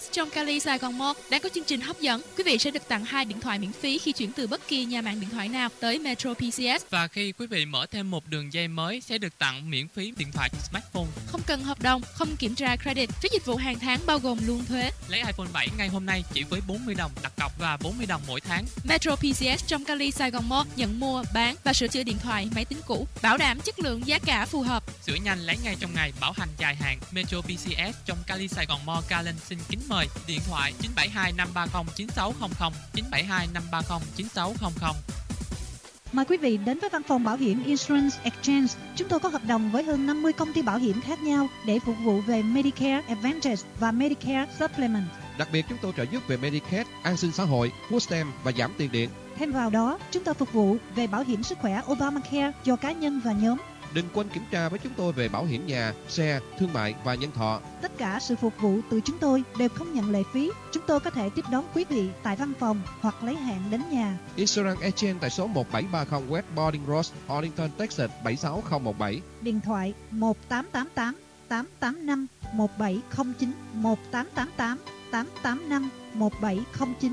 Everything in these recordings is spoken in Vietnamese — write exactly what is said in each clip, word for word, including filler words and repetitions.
trong Cali Sài Gòn Mall đang có chương trình hấp dẫn. Quý vị sẽ được tặng hai điện thoại miễn phí khi chuyển từ bất kỳ nhà mạng điện thoại nào tới Metro pê xê ét. Và khi quý vị mở thêm một đường dây mới sẽ được tặng miễn phí điện thoại smartphone. Không cần hợp đồng, không kiểm tra credit, phí dịch vụ hàng tháng bao gồm luôn thuế. Lấy iPhone bảy ngay hôm nay chỉ với bốn mươi đồng đặt cọc và bốn mươi đồng mỗi tháng. Metro pê xê ét trong Cali Sài Gòn Mall nhận mua, bán và sửa chữa điện thoại, máy tính cũ, bảo đảm chất lượng, giá cả phù hợp. Sửa nhanh lấy ngay trong ngày, bảo hành dài hạn. Metro pê xê ét trong Cali Sài Gòn Mall, Ca Linh xin kính mời. Điện thoại chín bảy hai năm ba không chín sáu không không, chín bảy hai năm ba không chín sáu không không. Mời quý vị đến với văn phòng bảo hiểm Insurance Exchange. Chúng tôi có hợp đồng với hơn năm mươi công ty bảo hiểm khác nhau để phục vụ về Medicare Advantage và Medicare Supplement. Đặc biệt chúng tôi trợ giúp về Medicaid, an sinh xã hội, food stamp và giảm tiền điện. Thêm vào đó, chúng tôi phục vụ về bảo hiểm sức khỏe Obamacare cho cá nhân và nhóm. Đừng quên kiểm tra với chúng tôi về bảo hiểm nhà, xe, thương mại và nhân thọ. Tất cả sự phục vụ từ chúng tôi đều không nhận lệ phí. Chúng tôi có thể tiếp đón quý vị tại văn phòng hoặc lấy hạn đến nhà. Insurance Exchange tại số một bảy ba không West Boarding Road, Arlington, Texas bảy sáu không một bảy. Điện thoại một tám tám tám tám tám năm một bảy không chín, một tám tám tám tám tám năm một bảy không chín.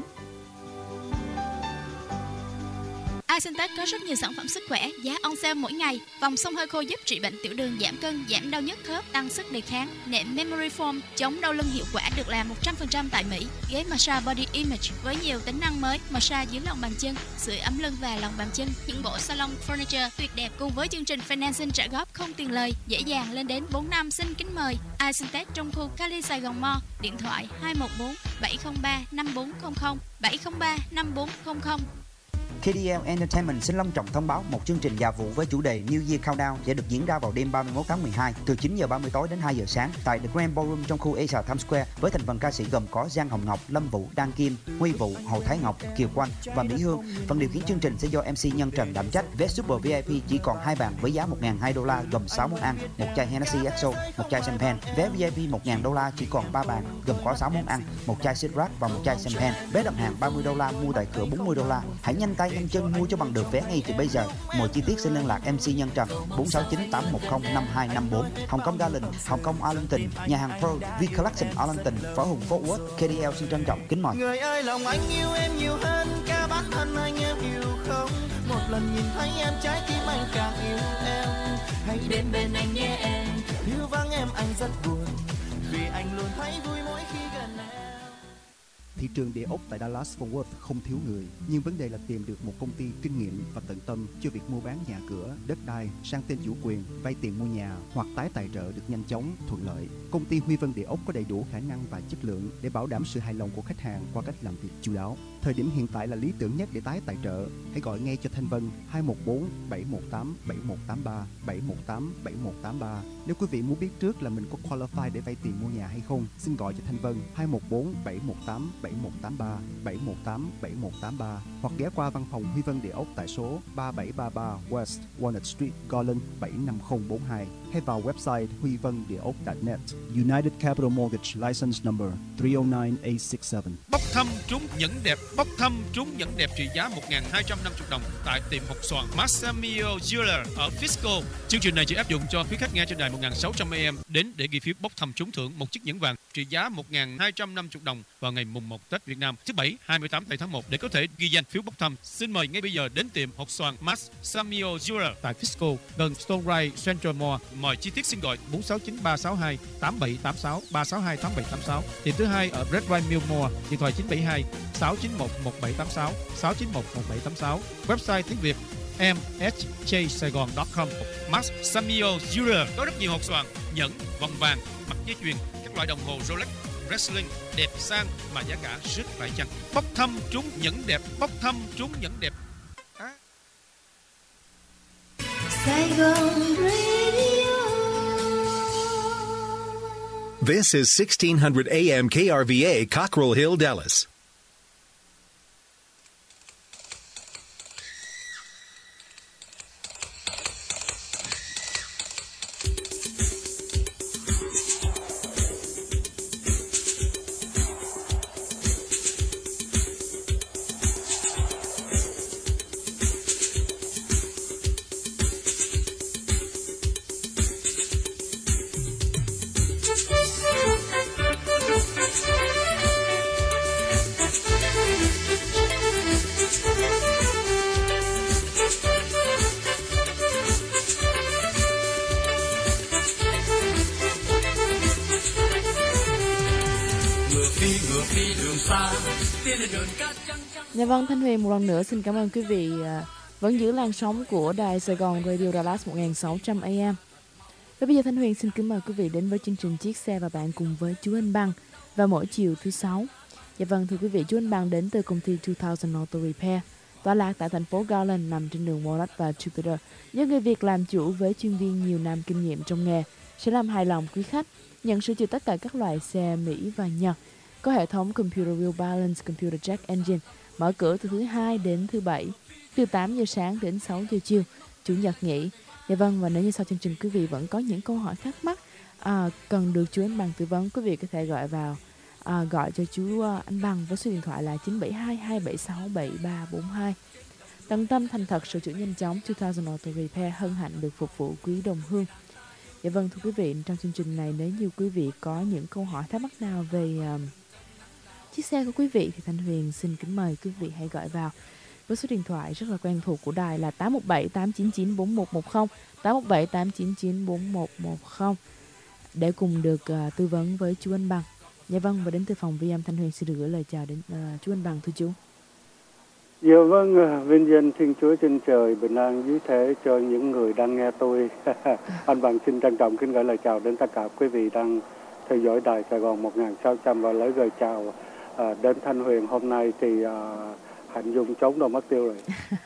Ascentec có rất nhiều sản phẩm sức khỏe, giá on sale mỗi ngày. Vòng xông hơi khô giúp trị bệnh tiểu đường, giảm cân, giảm đau nhức khớp, tăng sức đề kháng. Nệm Memory Foam chống đau lưng hiệu quả được làm một trăm phần trăm tại Mỹ. Ghế massage Body Image với nhiều tính năng mới, massage dưới lòng bàn chân, sưởi ấm lưng và lòng bàn chân. Những bộ salon furniture tuyệt đẹp cùng với chương trình financing trả góp không tiền lời, dễ dàng lên đến bốn năm. Xin kính mời Ascentec trong khu Cali Sài Gòn Mall. Điện thoại hai một bốn bảy không ba năm bốn không không, bảy không ba năm bốn không không. ca đê lờ Entertainment xin long trọng thông báo một chương trình dạ vụ với chủ đề New Year Countdown sẽ được diễn ra vào đêm ba mươi mốt tháng mười hai từ chín giờ ba mươi tối đến hai giờ sáng tại The Grand Ballroom trong khu Asia Times Square với thành phần ca sĩ gồm có Giang Hồng Ngọc, Lâm Vũ, Đan Kim, Huy Vũ, Hồ Thái Ngọc, Kiều Quanh và Mỹ Hương. Phần điều khiển chương trình sẽ do em xê Nhân Trần đảm trách. Vé Super vê i pê chỉ còn hai bàn với giá một nghìn hai trăm đô la gồm sáu món ăn, một chai Hennessy ích o, một chai champagne. Vé vê i pê một nghìn đô la chỉ còn ba bàn gồm có sáu món ăn, một chai Citroën và một chai champagne. Vé đặt hàng ba mươi đô la, mua tại cửa bốn mươi đô la. Hãy nhanh tay nhanh chân mua cho bằng được vé ngay từ bây giờ. Mọi chi tiết xin liên lạc em xê Nhân Trần bốn sáu chín tám một không năm hai năm bốn, Hồng Kông Garland, Hồng Kông Arlington, nhà hàng Pro, V Collection Arlington, Phở Hùng Fort Worth. ca đê lờ xin trân trọng kính mời. Người ơi, lòng anh yêu em nhiều hơn cả bản thân anh, em yêu không? Một lần nhìn thấy em trái tim anh càng yêu em. Hãy đến bên anh nhé em, yêu vắng em anh rất buồn, vì anh luôn thấy vui mỗi khi gần em. Thị trường địa ốc tại Dallas Fort Worth không thiếu người, nhưng vấn đề là tìm được một công ty kinh nghiệm và tận tâm cho việc mua bán nhà cửa, đất đai, sang tên chủ quyền, vay tiền mua nhà hoặc tái tài trợ được nhanh chóng, thuận lợi. Công ty Huy Vân Địa ốc có đầy đủ khả năng và chất lượng để bảo đảm sự hài lòng của khách hàng qua cách làm việc chu đáo. Thời điểm hiện tại là lý tưởng nhất để tái tài trợ. Hãy gọi ngay cho Thanh Vân hai một bốn bảy một tám bảy một tám ba, bảy một tám bảy một tám ba. Nếu quý vị muốn biết trước là mình có qualify để vay tiền mua nhà hay không, xin gọi cho Thanh Vân hai một bốn bảy một tám bảy một tám ba, bảy một tám bảy một tám ba hoặc ghé qua văn phòng Huy Vân Địa ốc tại số ba bảy ba ba West Walnut Street, Garland bảy năm không bốn hai hay vào website huy vân địa ốc chấm net. United Capital Mortgage License Number three oh nine eight six seven. Bốc thăm trúng nhẫn đẹp, bốc thăm trúng nhẫn đẹp trị giá một nghìn hai trăm năm mươi đồng tại tiệm hột xoàn Massamio Jeweler ở Frisco. Chương trình này chỉ áp dụng cho quý khách nghe trên đài một nghìn sáu trăm A M đến để ghi phiếu bốc thăm trúng thưởng một chiếc nhẫn vàng trị giá một nghìn hai trăm năm mươi đồng vào ngày mùng một Tết Việt Nam, thứ Bảy hai mươi tám tháng một để có thể ghi danh phiếu bốc thăm. Xin mời ngay bây giờ đến tiệm hột xoàn Massamio Jeweler tại Frisco gần Stone Rise Central Mall. Mọi chi tiết xin gọi bốn sáu chín ba sáu hai tám bảy tám sáu, ba sáu hai tám bảy tám sáu. Tiệm thứ hai ở Red Wine Mill Mall, điện thoại chín bảy hai sáu chín một một bảy tám sáu, sáu chín một một bảy tám sáu. Website tiếng Việt m s j saigon chấm com. Massamio Jeweler có rất nhiều hột xoàn, nhẫn, vòng vàng, mặt dây chuyền, các loại đồng hồ Rolex, Wrestling đẹp sang mà giá cả rất phải chăng. Bốc thăm trúng nhẫn đẹp, bốc thăm trúng nhẫn đẹp. À. Saigon Radio. This is sixteen hundred A M K R V A, Cockrell Hill, Dallas. Thank you. trường xa tiến lên đường cát trắng trắng. Dạ vâng, Thanh Huyền một lần nữa xin cảm ơn quý vị à, vẫn giữ làn sóng của đài Sài Gòn Radio Dallas một nghìn sáu trăm A M. Và bây giờ Thanh Huyền xin kính mời quý vị đến với chương trình Chiếc Xe và Bạn cùng với chú Anh Bằng vào mỗi chiều thứ sáu. Dạ vâng, thưa quý vị, chú Anh Bằng đến từ công ty two thousand Auto Repair, tọa lạc tại thành phố Garland nằm trên đường Walnut và Jupiter. Do người Việt làm chủ với chuyên viên nhiều năm kinh nghiệm trong nghề, sẽ làm hài lòng quý khách, nhận sửa chữa tất cả các loại xe Mỹ và Nhật. Có hệ thống Computer Wheel Balance, Computer Jack Engine, mở cửa từ thứ hai đến thứ bảy, từ tám giờ sáng đến sáu giờ chiều, chủ nhật nghỉ. Dạ vâng, và nếu như sau chương trình quý vị vẫn có những câu hỏi thắc mắc à, cần được chú Anh Bằng tư vấn, quý vị có thể gọi vào à, gọi cho chú Anh Bằng với số điện thoại là chín bảy hai hai bảy sáu bảy ba bốn hai. Tận tâm thành thật, sửa chữa nhanh chóng, two thousand Auto Repair hân hạnh được phục vụ quý đồng hương. Dạ vâng, thưa quý vị, trong chương trình này nếu như quý vị có những câu hỏi thắc mắc nào về uh, chiếc xe của quý vị thì Thanh Huyền xin kính mời quý vị hãy gọi vào với số điện thoại rất là quen thuộc của đài là tám một bảy tám chín chín bốn một một không, tám một bảy tám chín chín bốn một một không để cùng được uh, tư vấn với chú Anh Bằng. Dạ vâng, và đến từ phòng vi âm Thanh Huyền xin được gửi lời chào đến uh, chú Anh Bằng, thưa chú. Dạ vâng, vinh danh Thiên Chúa trên trời, bình an dưới thế cho những người đang nghe tôi. Anh Bằng xin trân trọng kính gửi lời chào đến tất cả quý vị đang theo dõi đài Sài Gòn một nghìn sáu trăm và lời gửi chào à, đến Thanh Huyền hôm nay thì à, Hạnh Dung trốn đâu mất tiêu rồi.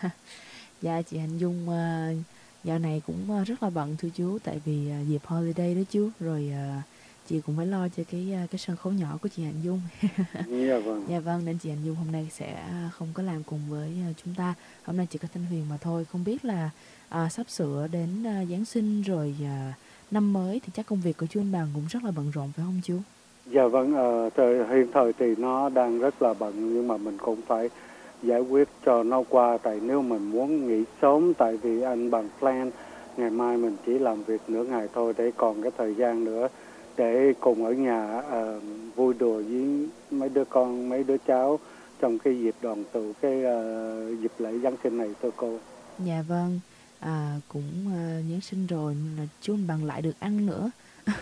Dạ chị Hạnh Dung uh, dạo này cũng uh, rất là bận thưa chú, tại vì uh, dịp holiday đó chú, rồi uh, chị cũng phải lo cho cái cái sân khấu nhỏ của chị Hạnh Dung. Dạ vâng. Dạ vâng, nên chị Hạnh Dung hôm nay sẽ không có làm cùng với chúng ta. Hôm nay chỉ có Thanh Huyền mà thôi. Không biết là à, sắp sửa đến à, Giáng sinh rồi à, năm mới thì chắc công việc của chú Anh Bằng cũng rất là bận rộn phải không chú? Dạ vâng, à, thời, hiện thời thì nó đang rất là bận, nhưng mà mình cũng phải giải quyết cho nó qua. Tại nếu mình muốn nghỉ sớm, tại vì anh Bằng plan ngày mai mình chỉ làm việc nửa ngày thôi để còn cái thời gian nữa để cùng ở nhà uh, vui đùa với mấy đứa con, mấy đứa cháu trong cái dịp đoàn tụ, cái uh, dịp lễ Giáng sinh này thưa cô. Dạ vâng, à, cũng uh, Giáng sinh rồi nhưng là chú Anh Bằng lại được ăn nữa.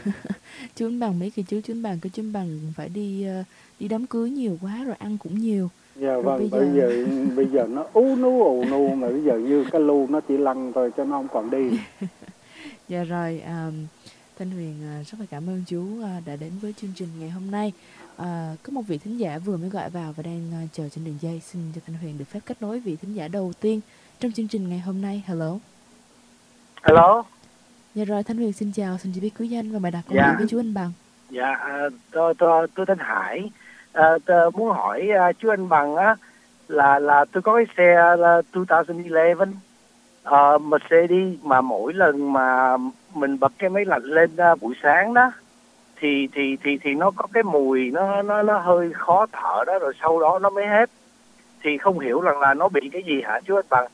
Chú Anh Bằng mấy kỳ chú chú Anh Bằng cái chú Anh Bằng phải đi uh, đi đám cưới nhiều quá rồi ăn cũng nhiều. Dạ rồi vâng, bây bây giờ giờ bây giờ nó ú nú ù nu mà bây giờ như cái lu nó chỉ lăn thôi chứ nó không còn đi. Dạ rồi, um, Thanh Huyền rất là cảm ơn chú đã đến với chương trình ngày hôm nay. À, có một vị thính giả vừa mới gọi vào và đang chờ trên đường dây. Xin cho Thanh Huyền được phép kết nối vị thính giả đầu tiên trong chương trình ngày hôm nay. Hello. Hello. Dạ rồi, Thanh Huyền xin chào, xin chỉ biết quý danh và mời đặt câu dạ. hỏi với chú Anh Bằng. Dạ, tôi tôi tôi tên Hải. À, tôi muốn hỏi uh, chú Anh Bằng á là là tôi có cái xe là two thousand eleven uh, Mercedes mà mỗi lần mà mình bật cái máy lạnh lên uh, buổi sáng đó thì thì thì thì nó có cái mùi nó nó nó hơi khó thở đó, rồi sau đó nó mới hết. Thì không hiểu rằng là nó bị cái gì hả chú Anh Bằng?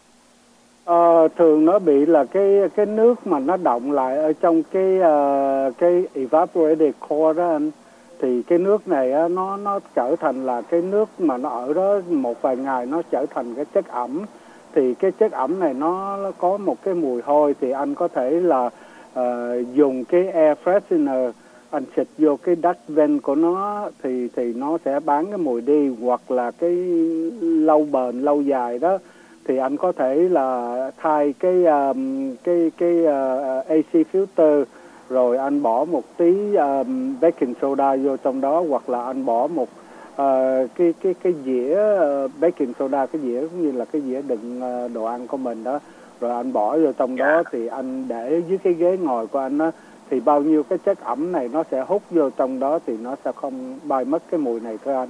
Ờ, thường nó bị là cái cái nước mà nó đọng lại ở trong cái uh, cái evaporated core đó anh. Thì cái nước này á, nó nó trở thành là cái nước mà nó ở đó một vài ngày nó trở thành cái chất ẩm. Thì cái chất ẩm này nó, nó có một cái mùi hôi, thì anh có thể là uh, dùng cái air freshener anh xịt vô cái duct vent của nó thì thì nó sẽ bán cái mùi đi. Hoặc là cái lâu bền lâu dài đó thì anh có thể là thay cái um, cái cái uh, a xê filter, rồi anh bỏ một tí um, baking soda vô trong đó, hoặc là anh bỏ một uh, cái cái cái dĩa uh, baking soda, cái dĩa cũng như là cái dĩa đựng uh, đồ ăn của mình đó, rồi anh bỏ vô trong đó. Yeah. Thì anh để dưới cái ghế ngồi của anh đó, thì bao nhiêu cái chất ẩm này nó sẽ hút vô trong đó, thì nó sẽ không bay mất cái mùi này thưa anh.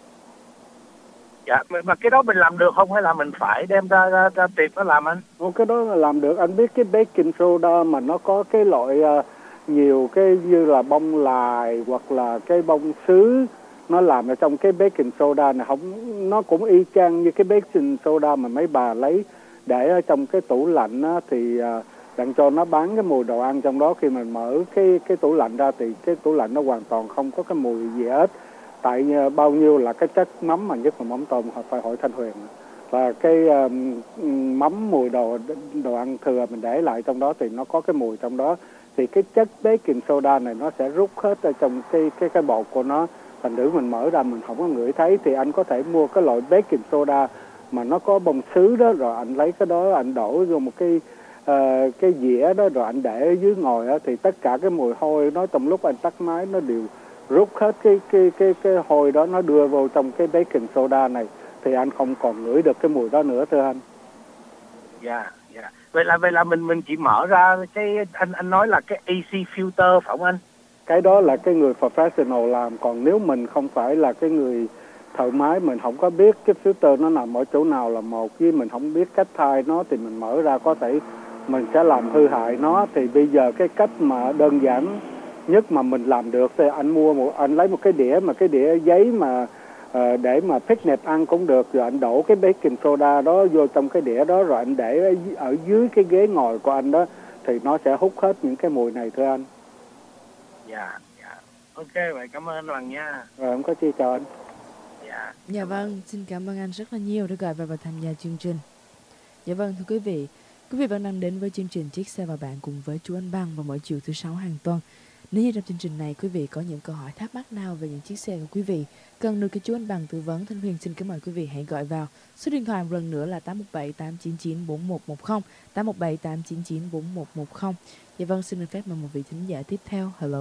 Dạ, mà cái đó mình làm được không, hay là mình phải đem ra ra, ra tiệm nó làm anh? Ô, cái đó là làm được. Anh biết cái baking soda mà nó có cái loại uh, nhiều cái như là bông lài hoặc là cái bông sứ, nó làm ở trong cái baking soda này, không, nó cũng y chang như cái baking soda mà mấy bà lấy để ở trong cái tủ lạnh á, thì uh, đặng cho nó bán cái mùi đồ ăn trong đó. Khi mình mở cái cái tủ lạnh ra thì cái tủ lạnh nó hoàn toàn không có cái mùi gì hết. Tại uh, bao nhiêu là cái chất mắm, mà nhất là mắm tôm, phải hỏi Thanh Huyền, và cái uh, mắm mùi đồ đồ ăn thừa mình để lại trong đó thì nó có cái mùi trong đó. Thì cái chất baking soda này nó sẽ rút hết ở trong cái cái cái bột của nó, thành thử mình mở ra mình không có ngửi thấy, thì anh có thể mua cái loại baking soda mà nó có bông sứ đó, rồi anh lấy cái đó anh đổ vô một cái uh, cái dĩa đó, rồi anh để ở dưới ngồi đó, thì tất cả cái mùi hôi nó trong lúc anh tắt máy nó đều rút hết cái cái cái cái hôi đó, nó đưa vào trong cái baking soda này, thì anh không còn ngửi được cái mùi đó nữa thưa anh. Dạ, yeah, dạ. Yeah. Vậy là vậy là mình mình chỉ mở ra cái anh anh nói là cái a xê filter phải không anh? Cái đó là cái người professional làm, còn nếu mình không phải là cái người thợ máy, mình không có biết cái filter nó nằm ở chỗ nào là một, với mình không biết cách thay nó, thì mình mở ra có thể mình sẽ làm hư hại nó. Thì bây giờ cái cách mà đơn giản nhất mà mình làm được thì anh mua một anh lấy một cái đĩa mà cái đĩa giấy mà uh, để mà picnic ăn cũng được, rồi anh đổ cái baking soda đó vô trong cái đĩa đó, rồi anh để ở, ở dưới cái ghế ngồi của anh đó, thì nó sẽ hút hết những cái mùi này thưa anh. Dạ, dạ. Ok, vậy cảm ơn anh Hoàng nha. Rồi, không có chi, chào anh. Dạ. Dạ vâng, xin cảm ơn anh rất là nhiều đã gọi vào và tham gia chương trình. Dạ vâng, thưa quý vị, quý vị vẫn đang đến với chương trình Chiếc Xe và Bạn cùng với chú Anh Băng vào mỗi chiều thứ sáu hàng tuần. Nếu như trong chương trình này quý vị có những câu hỏi thắc mắc nào về những chiếc xe của quý vị cần được cái chú Anh Bằng tư vấn, Thanh Huyền xin kính mời quý vị hãy gọi vào. Số điện thoại một lần nữa là tám một bảy tám chín chín bốn một một không, tám một bảy tám chín chín bốn một một không. Dạ vâng, xin được phép mời một vị thính giả tiếp theo. Hello.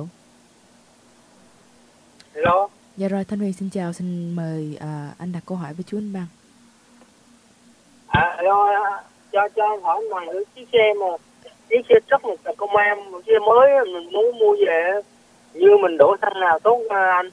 Hello. Dạ rồi, Thanh Huyền xin chào, xin mời à, anh đặt câu hỏi với chú Anh Bằng. À, hello, cho cho anh hỏi mà chiếc xe mà chiếc xe truck một là công an, một xe mới mình muốn mua về, như mình đổ xăng nào tốt anh?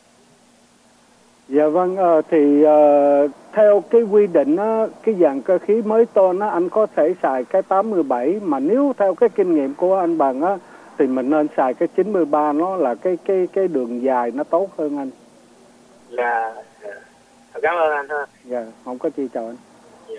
Dạ vâng, uh, thì uh, theo cái quy định á, cái dàn cơ khí mới tôn á, anh có thể xài cái tám mươi bảy, mà nếu theo cái kinh nghiệm của anh Bằng á, thì mình nên xài cái chín mươi ba, nó là cái cái cái đường dài nó tốt hơn anh. Dạ, dạ. Cảm ơn anh ha. Dạ, không có chi, chào anh. Dạ.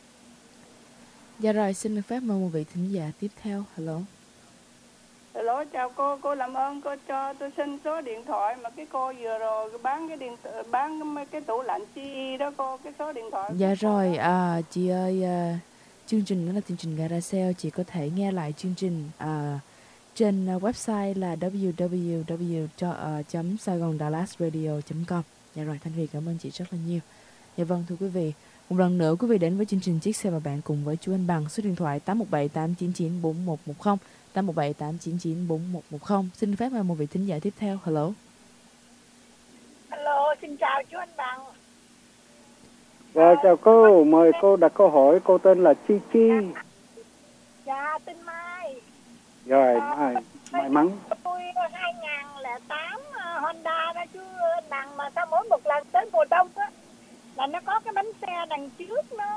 Dạ rồi, xin được phép mời một vị thính giả tiếp theo. Hello. Hello, chào cô, cô làm ơn cô cho tôi xin số điện thoại mà cái cô vừa rồi bán cái điện bán mấy cái tủ lạnh xê e đó cô, cái số điện thoại. Dạ rồi, à, chị ơi, à, chương trình đó là chương trình Gara Sale, chị có thể nghe lại chương trình à, trên website là w w w chấm saigon dallas radio chấm com. Dạ rồi, Thanh Huyền cảm ơn chị rất là nhiều. Dạ vâng, thưa quý vị, một lần nữa quý vị đến với chương trình Chiếc Xe và Bạn cùng với chú Anh Bằng, số điện thoại tám một bảy tám chín chín bốn một một không, tám một bảy tám chín chín bốn một một không. Xin phép mời một vị thính giả tiếp theo. Hello. Hello, xin chào chú Anh Bằng. Dạ, chào cô, mời cô đặt câu hỏi, cô tên là Chi Chi. Dạ, tên Mai. Rồi, Mai, may mắn. Tôi hai không không tám Honda đó chú anh Bằng, mà sao mỗi một lần tới mùa đông á là nó có cái bánh xe đằng trước nó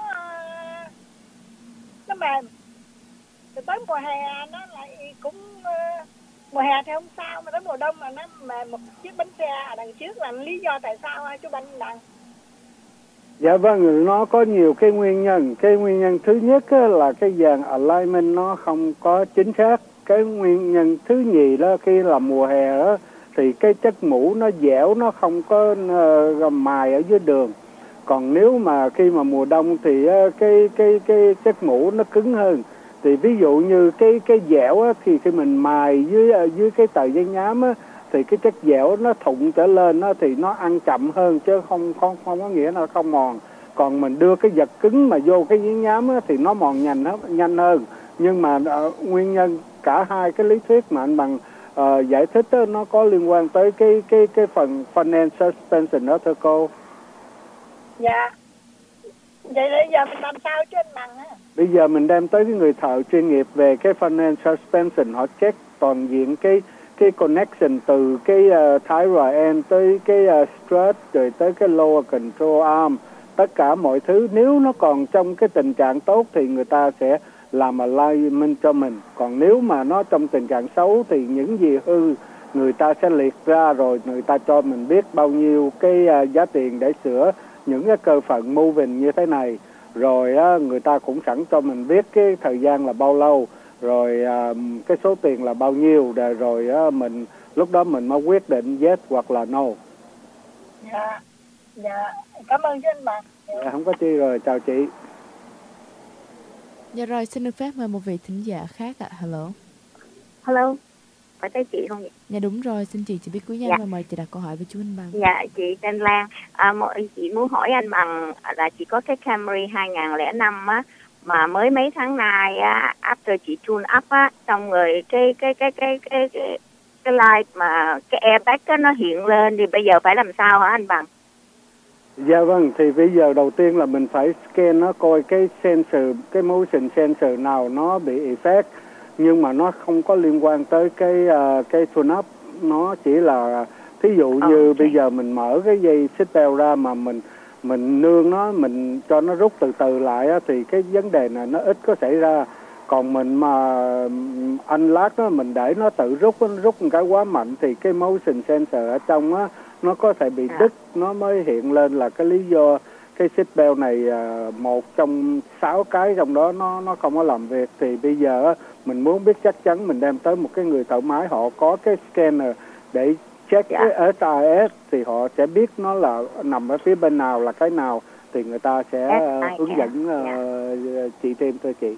nó mềm. Rồi tới mùa hè nó lại cũng uh, mùa hè thì không sao, mà tới mùa đông mà nó mềm một chiếc bánh xe đằng trước, là lý do tại sao hả chú Anh Bằng? Dạ vâng, nó có nhiều cái nguyên nhân. Cái nguyên nhân thứ nhất á, là cái dàn alignment nó không có chính xác. Cái nguyên nhân thứ nhì đó, khi là mùa hè đó thì cái chất mũ nó dẻo, nó không có uh, mài ở dưới đường. Còn nếu mà khi mà mùa đông thì uh, cái cái cái chất mũ nó cứng hơn. Thì ví dụ như cái cái dẻo á, thì khi mình mài dưới dưới cái tờ giấy nhám á, thì cái chất dẻo nó thụng trở lên á, thì nó ăn chậm hơn, chứ không không không có nghĩa là không mòn. Còn mình đưa cái vật cứng mà vô cái giấy nhám á, thì nó mòn nhanh nhanh hơn. Nhưng mà uh, nguyên nhân cả hai cái lý thuyết mà anh Bằng uh, giải thích đó, nó có liên quan tới cái cái cái phần front end suspension đó thưa cô. Dạ. Vậy bây giờ mình làm sao chứ anh Bằng á? Bây giờ mình đem tới cái người thợ chuyên nghiệp về cái front end suspension, họ check toàn diện cái cái connection từ cái uh, thái rời end tới cái uh, strut, rồi tới cái lower control arm, tất cả mọi thứ. Nếu nó còn trong cái tình trạng tốt thì người ta sẽ làm alignment cho mình. Còn nếu mà nó trong tình trạng xấu thì những gì hư người ta sẽ liệt ra, rồi người ta cho mình biết bao nhiêu cái uh, giá tiền để sửa những cái cơ phận moving như thế này. Rồi uh, người ta cũng sẵn cho mình biết cái thời gian là bao lâu, rồi uh, cái số tiền là bao nhiêu, rồi, rồi uh, mình lúc đó mình mới quyết định yes hoặc là no. Dạ, dạ, cảm ơn chứ anh Bằng. Dạ, không có chi, rồi chào chị. Dạ rồi, xin được phép mời một vị thính giả khác ạ. Hello. Hello. phải tới chị không vậy? Dạ đúng rồi, xin chị chỉ biết cuối danh Dạ. và mời chị đặt câu hỏi với chú Anh Bằng. Dạ, chị tên Lan. À, mọi, chị muốn hỏi anh Bằng là chị có cái Camry hai không không năm á, mà mới mấy tháng nay á, after chị tune up á, xong rồi cái cái cái cái cái cái, cái light mà cái airbag á nó hiện lên thì bây giờ phải làm sao hả anh Bằng? Dạ vâng, thì bây giờ đầu tiên là mình phải scan nó coi cái sensor, cái motion sensor nào nó bị effect, nhưng mà nó không có liên quan tới cái uh, cái tune up, nó chỉ là thí dụ như okay. Bây giờ mình mở cái dây seatbelt ra mà mình mình nương nó, mình cho nó rút từ từ lại á, thì cái vấn đề này nó ít có xảy ra. Còn mình mà anh lát nó, mình để nó tự rút, nó rút một cái quá mạnh thì cái motion sensor ở trong á nó có thể bị đứt, nó mới hiện lên là cái lý do cái seatbelt này uh, một trong sáu cái trong đó nó nó không có làm việc. Thì bây giờ mình muốn biết chắc chắn mình đem tới một cái người thợ máy, họ có cái scanner để check dạ. cái ét i ét thì họ sẽ biết nó là nằm ở phía bên nào là cái nào, thì người ta sẽ uh, hướng dẫn uh, dạ. chị thêm cho chị.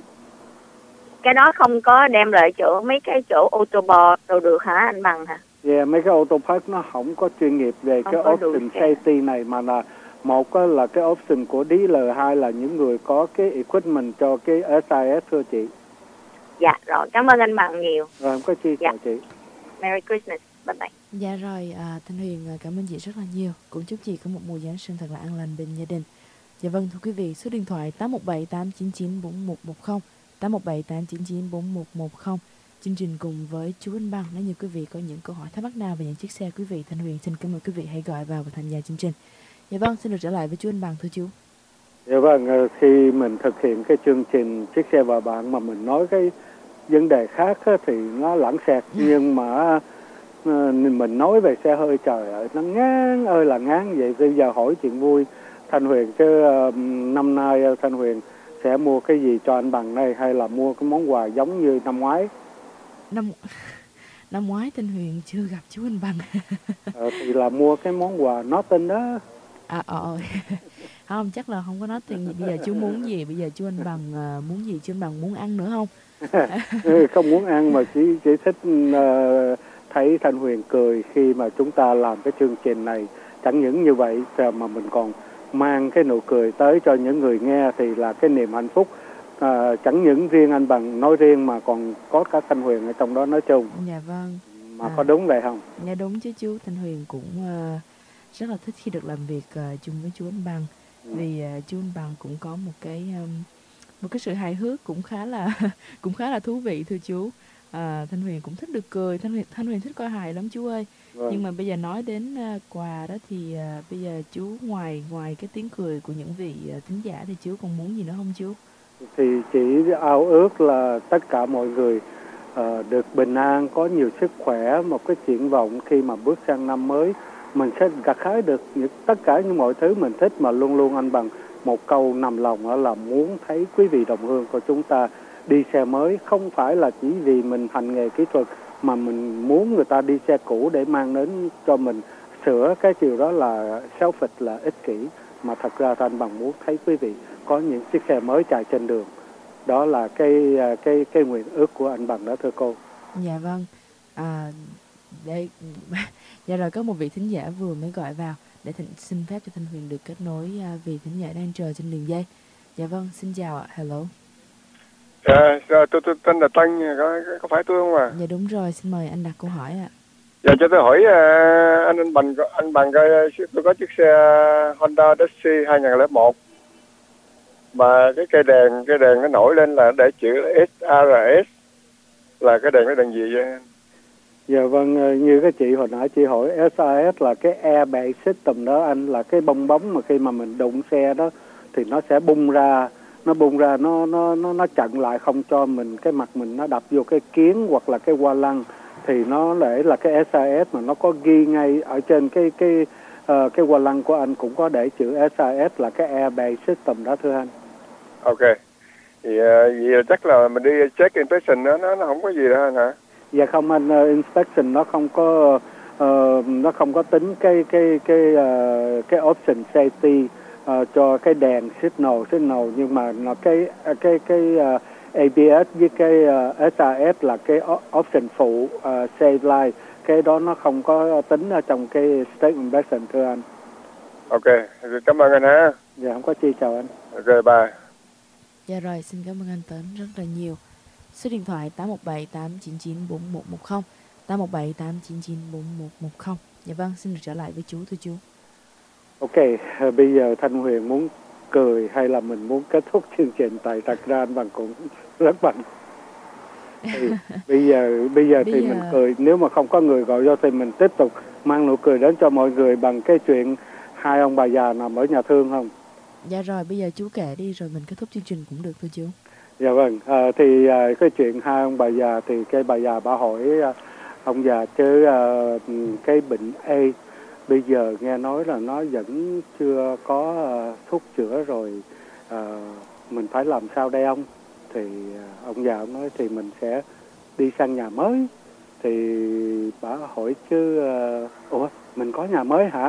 Cái đó không có đem lại chỗ mấy cái chỗ autobot đâu được hả anh Bằng hả? Dạ, yeah, mấy cái auto park nó không có chuyên nghiệp về không cái option safety này, mà là một là cái option của dealer, hai là những người có cái equipment cho cái ét i ét thưa chị. Dạ rồi, cảm ơn anh Bằng nhiều. Rồi, không có chi chào dạ. chị. Merry Christmas, bye bye. Dạ rồi, à, Thanh Huyền cảm ơn chị rất là nhiều. Cũng chúc chị có một mùa Giáng sinh thật là an lành bên gia đình. Dạ vâng, thưa quý vị, số điện thoại tám một bảy tám chín chín bốn một một không, tám một bảy tám chín chín bốn một một không. Chương trình cùng với chú Anh Bằng. Nếu như quý vị có những câu hỏi thắc mắc nào về những chiếc xe, quý vị Thanh Huyền xin cảm ơn quý vị hãy gọi vào và tham gia chương trình. Dạ vâng, xin được trở lại với chú Anh Bằng thưa chú. Dạ vâng, khi mình thực hiện cái chương trình chiếc xe và bạn mà mình nói cái vấn đề khác thì nó lãng xẹt, nhưng mà mình nói về xe hơi, trời ơi nó ngán ơi là ngán vậy. Bây giờ hỏi chuyện vui, Thanh Huyền chứ năm nay Thanh Huyền sẽ mua cái gì cho anh Bằng đây, hay là mua cái món quà giống như năm ngoái? Năm năm ngoái Thanh Huyền chưa gặp chú Anh Bằng. ờ, thì là mua cái món quà nó tin đó. À ờ không, chắc là không có nói tiền gì. Bây giờ chú muốn gì? Bây giờ chú Anh Bằng uh, muốn gì? Chú Anh Bằng muốn ăn nữa không? Không muốn ăn mà chỉ chỉ thích uh, thấy Thanh Huyền cười khi mà chúng ta làm cái chương trình này. Chẳng những như vậy mà mình còn mang cái nụ cười tới cho những người nghe, thì là cái niềm hạnh phúc. À, chẳng những riêng anh Bằng nói riêng mà còn có cả Thanh Huyền ở trong đó nói chung. Dạ vâng. Mà à, có đúng vậy không? Dạ đúng chứ chú. Thanh Huyền cũng uh, rất là thích khi được làm việc uh, chung với chú Anh Bằng. Ừ. Vì uh, chú Anh Bằng cũng có một cái um, một cái sự hài hước cũng khá là cũng khá là thú vị thưa chú. À, Thanh Huyền cũng thích được cười, Thanh Huyền, Thanh Huyền thích coi hài lắm chú ơi. Vâng. Nhưng mà bây giờ nói đến uh, quà đó thì uh, bây giờ chú ngoài ngoài cái tiếng cười của những vị uh, thính giả thì chú còn muốn gì nữa không chú? Thì chỉ ao ước là tất cả mọi người uh, được bình an, có nhiều sức khỏe, một cái triển vọng khi mà bước sang năm mới mình sẽ gặt hái được những tất cả những mọi thứ mình thích, mà luôn luôn anh Bằng một câu nằm lòng đó là muốn thấy quý vị đồng hương của chúng ta đi xe mới, không phải là chỉ vì mình hành nghề kỹ thuật mà mình muốn người ta đi xe cũ để mang đến cho mình sửa. Cái điều đó là selfish, là ích kỷ, mà thật ra anh Bằng muốn thấy quý vị có những chiếc xe mới chạy trên đường. Đó là cái cái cái nguyện ước của anh Bằng đó thưa cô. Dạ vâng. À, đây dạ rồi, có một vị thính giả vừa mới gọi vào để thịnh, xin phép cho Thanh Huyền được kết nối uh, vị thính giả đang chờ trên đường dây. Dạ vâng, xin chào ạ. Hello. Dạ, tôi, tôi, tôi tên là Tân, có, có phải tôi không à? Dạ đúng rồi, xin mời anh đặt câu hỏi ạ. Dạ cho tôi hỏi uh, anh anh Bằng anh Bằng coi tôi có chiếc xe Honda Daisy hai không không một mà cái cây đèn cái đèn nó nổi lên là để chữ ét rờ ét, là cái đèn nó đèn gì vậy? Dạ vâng, như cái chị hồi nãy chị hỏi ét a ét là cái airbag system đó anh, là cái bong bóng mà khi mà mình đụng xe đó thì nó sẽ bung ra, nó bung ra nó nó nó nó chặn lại không cho mình cái mặt mình nó đập vô cái kiến hoặc là cái hoa lăng, thì nó để là cái ét a ét mà nó có ghi ngay ở trên cái cái uh, cái hoa lăng của anh cũng có để chữ ét a ét là cái airbag system đó thưa anh. Ok. Thì uh, vậy chắc là mình đi check inspection đó, nó nó không có gì đâu anh hả? Dạ không anh, uh, inspection nó không có uh, nó không có tính cái cái cái uh, cái option safety uh, cho cái đèn signal signal nhưng mà nó cái cái cái uh, a bê ét với cái uh, ét a ét là cái option phụ, uh, save life, cái đó nó không có tính ở trong cái statement option thưa anh. Ok, cảm ơn anh ha. Dạ không có chi, chào anh. Ok, bye. Dạ rồi, xin cảm ơn anh Tấn rất là nhiều. Số điện thoại tám một bảy tám chín chín bốn một một không, tám một bảy tám chín chín bốn một một không. Dạ vâng, xin được trở lại với chú thưa chú. Ok, bây giờ Thanh Huyền muốn cười hay là mình muốn kết thúc chương trình, tại thật ra anh Bằng cũng rất bận. Thì bây giờ bây giờ Bây thì giờ... mình cười, nếu mà không có người gọi vô thì mình tiếp tục mang nụ cười đến cho mọi người bằng cái chuyện hai ông bà già nằm ở nhà thương không? Dạ rồi, bây giờ chú kể đi rồi mình kết thúc chương trình cũng được thưa chú. Dạ vâng, à, thì à, cái chuyện hai ông bà già thì cái bà già bà hỏi à, ông già chứ à, cái bệnh A bây giờ nghe nói là nó vẫn chưa có à, thuốc chữa rồi, à, mình phải làm sao đây ông? Thì à, ông già ông nói thì mình sẽ đi sang nhà mới. Thì bà hỏi chứ à, ủa mình có nhà mới hả?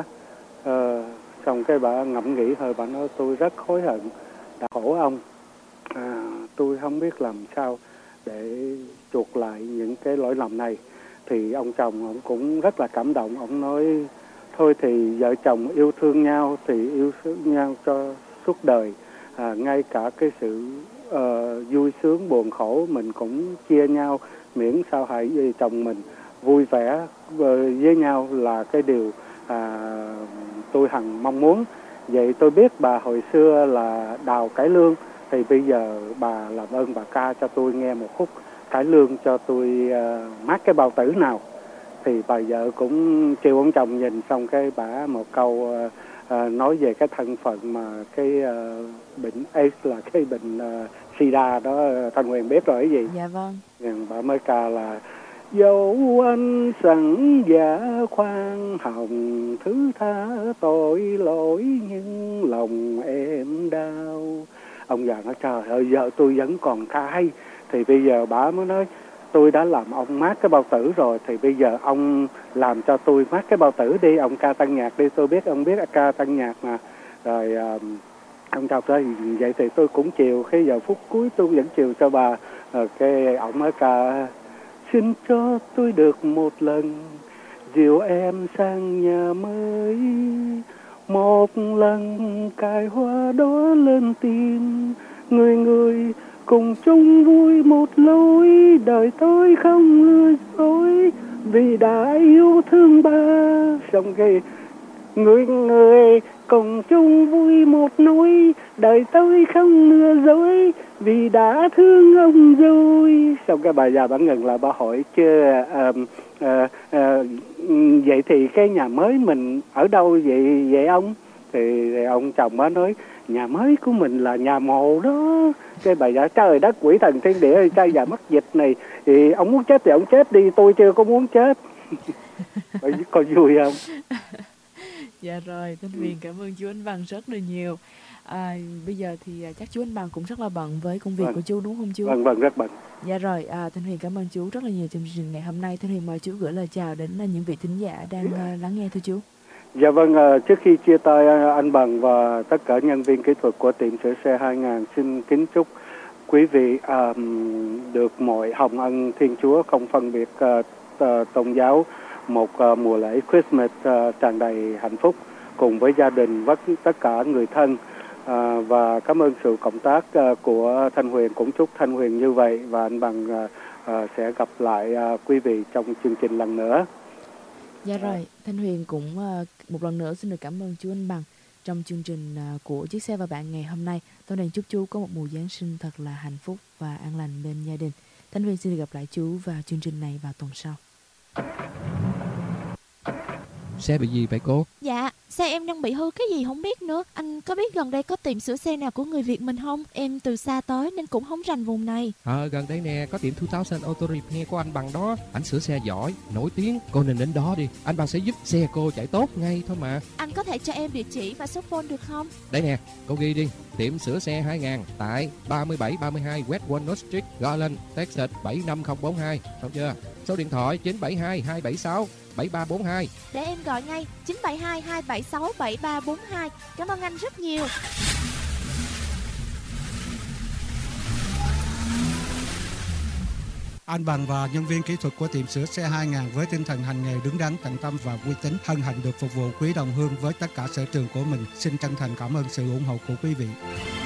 À, xong cái bà ngẫm nghĩ hơi, bà nói tôi rất hối hận đã khổ ông. À, tôi không biết làm sao để chuộc lại những cái lỗi lầm này. Thì ông chồng ông cũng rất là cảm động, ông nói thôi thì vợ chồng yêu thương nhau thì yêu thương nhau cho suốt đời, à, ngay cả cái sự uh, vui sướng buồn khổ mình cũng chia nhau, miễn sao hai vợ chồng mình vui vẻ với nhau là cái điều à, tôi hằng mong muốn. Vậy tôi biết bà hồi xưa là đào cải lương, thì bây giờ bà làm ơn bà ca cho tôi nghe một khúc cải lương cho tôi uh, mát cái bao tử nào. Thì bà vợ cũng kêu ông chồng nhìn, xong cái bà một câu uh, uh, nói về cái thân phận mà cái uh, bệnh AIDS là cái bệnh uh, sida đó, Thanh Huyền biết rồi cái gì. Dạ vâng. Nhưng bà mới ca là dẫu anh sẵn dạ khoan hồng, thứ tha tội lỗi nhưng lòng em đau. Ông già nói trời ơi vợ tôi vẫn còn cay. Thì bây giờ bà mới nói tôi đã làm ông mát cái bao tử rồi, thì bây giờ ông làm cho tôi mát cái bao tử đi, ông ca tăng nhạc đi, tôi biết ông biết ca tăng nhạc mà. Rồi uh, ông chào tôi vậy thì tôi cũng chiều, khi giờ phút cuối tôi vẫn chiều cho bà. Rồi cái ông mới ca xin cho tôi được một lần dìu em sang nhà mới, một lần cài hoa đó lên tim, người người cùng chung vui một lối, đời tôi không lừa dối vì đã yêu thương ba. Xong cái người người cùng chung vui một nỗi, đời tôi không lừa dối vì đã thương ông rồi. Xong cái bà già bà ngừng lại, bà hỏi chứ uh, uh, uh, vậy thì cái nhà mới mình ở đâu vậy vậy ông? Thì, thì ông chồng bà nói nhà mới của mình là nhà mồ đó. Cái bà già trời đất quỷ thần thiên địa, trai già mắc dịch này thì ông muốn chết thì ông chết đi, tôi chưa có muốn chết. Có vui không? Dạ rồi, Thanh Huyền cảm ơn chú Anh Bằng rất là nhiều. À, bây giờ thì chắc chú Anh Bằng cũng rất là bận với công việc vâng. của chú đúng không chú? Vâng, vâng, rất bận. Dạ rồi, à, Thanh Huyền cảm ơn chú rất là nhiều trong chương trình ngày hôm nay. Thanh Huyền mời chú gửi lời chào đến những vị thính giả đang uh, lắng nghe thưa chú. Dạ vâng, uh, trước khi chia tay uh, anh Bằng và tất cả nhân viên kỹ thuật của tiệm sửa xe hai ngàn, xin kính chúc quý vị uh, được mọi hồng ân Thiên Chúa không phân biệt uh, uh, tôn giáo, một uh, mùa lễ Christmas uh, tràn đầy hạnh phúc cùng với gia đình với tất cả người thân. À, và cảm ơn sự cộng tác uh, của Thanh Huyền, cũng chúc Thanh Huyền như vậy, và anh Bằng uh, uh, sẽ gặp lại uh, quý vị trong chương trình lần nữa. Dạ rồi, Thanh Huyền cũng uh, một lần nữa xin được cảm ơn chú Anh Bằng trong chương trình uh, của Chiếc Xe Và Bạn ngày hôm nay. Tôi đang chúc chú có một mùa Giáng sinh thật là hạnh phúc và an lành bên gia đình. Thanh Huyền xin được gặp lại chú vào chương trình này vào tuần sau. Xe bị gì vậy cô? Dạ, xe em đang bị hư cái gì không biết nữa. Anh có biết gần đây có tiệm sửa xe nào của người Việt mình không? Em từ xa tới nên cũng không rành vùng này. Ờ, à, gần đây nè, có tiệm hai nghìn Auto Repair của anh Bằng đó. Anh sửa xe giỏi, nổi tiếng, cô nên đến đó đi. Anh Bằng sẽ giúp xe cô chạy tốt ngay thôi mà. Anh có thể cho em địa chỉ và số phone được không? Đây nè, cô ghi đi. Tiệm sửa xe hai ngàn tại ba mươi bảy ba mươi hai West Walnut Street, Garland, Texas bảy năm không bốn hai. Xong chưa? Số điện thoại chín bảy hai hai bảy sáu bảy ba bốn hai. Để em gọi ngay chín bảy hai hai bảy sáu bảy ba bốn hai. Cảm ơn anh rất nhiều. Anh Bằng và nhân viên kỹ thuật của tiệm sửa xe hai ngàn với tinh thần hành nghề đứng đắn, tận tâm và uy tín hân hạnh được phục vụ quý đồng hương với tất cả sở trường của mình. Xin chân thành cảm ơn sự ủng hộ của quý vị.